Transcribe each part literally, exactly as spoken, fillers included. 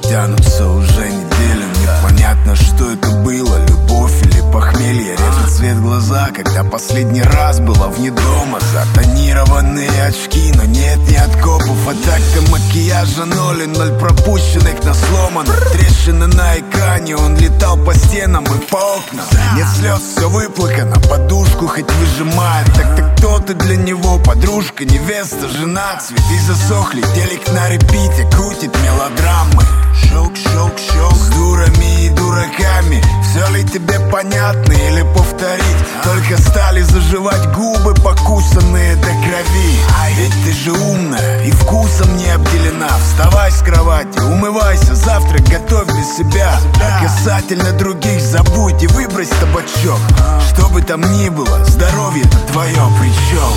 тянутся уже неделю. Непонятно, что это было, любовь или похмелье. Режет свет в глаза, когда последний раз была вне дома. Затонированные очки, но нет ни откопов. А так-то макияжа ноль и ноль пропущенных на сломанных. Трещины на экране, он летал по стенам и по окнам. Нет слез, все выплакано, подушку хоть выжимает. Так-то кто ты для него? Подружка, невеста, жена. Цветы засохли, телек на репите, крутит мелодрамы. Щелк, щелк, щелк, с дурами и дураками. Все ли тебе понятно или повторить? Только стали заживать губы, покусанные до крови. А ведь ты же умная и вкусом не обделена. Вставай с кровати, умывайся, завтрак готовь для себя. А касательно других забудь и выбрось табачок. Что бы там ни было, здоровье-то твое причем.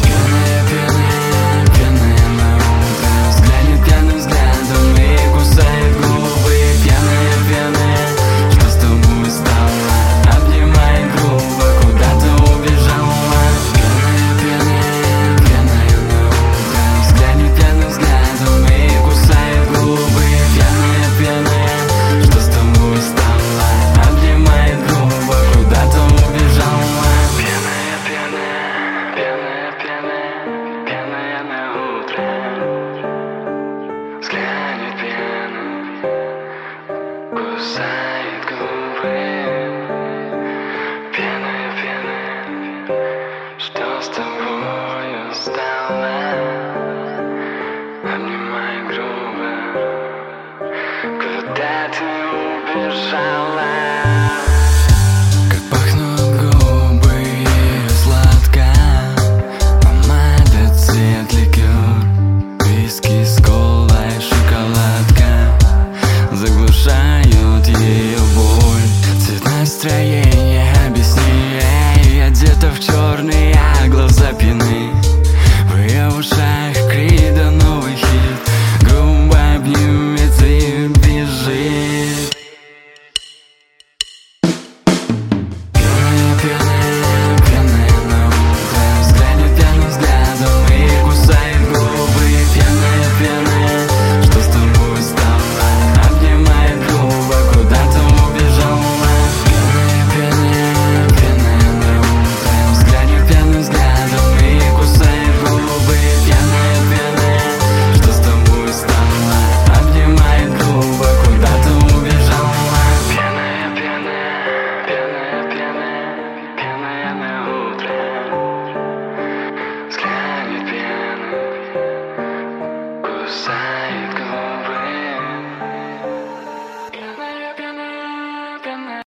Пьяная на утро, взглянет пьяным взглядом и кусает губы. Пьяная, пьяная, что с тобой стало? Обнимает грубо, куда-то убежала. Пьяная, пьяная, пьяная на утро, взглянет пьяным взглядом и кусает губы. Пьяная, пьяная, что с тобой стало? Обнимает грубо, куда-то убежала. Пьяная, пьяная, пьяная, пьяная, пьяная на утро, взглянет пьяно, кусает губы. Пьяная, пьяная, что с тобою стало? Обнимай грубо, куда ты убежала? Как пахнут губы ее сладко, помада, цвет, ликер, виски с колой, шоколадка заглушают ее боль. Цвет настроения объяснее, одета в черный, а глаза пьяны. В ее ушах Крида новый хит, грубо обнимется и бежит. Пьяная, пьяная, пьяная на утро, взглянет пьяным взглядом и кусает губы. Пьяная, пьяная, что с тобой стало? Обнимает грубо, куда-то убежала. Пьяная, пьяная, пьяная на утро, взглянет пьяным взглядом и кусает губы. Пьяная, пьяная, что с тобой стало? Обнимает грубо, куда-то убежала. Пьяная, пьяная, пьяная, пьяная, пьяная на утро, взглянет пьяно, кусает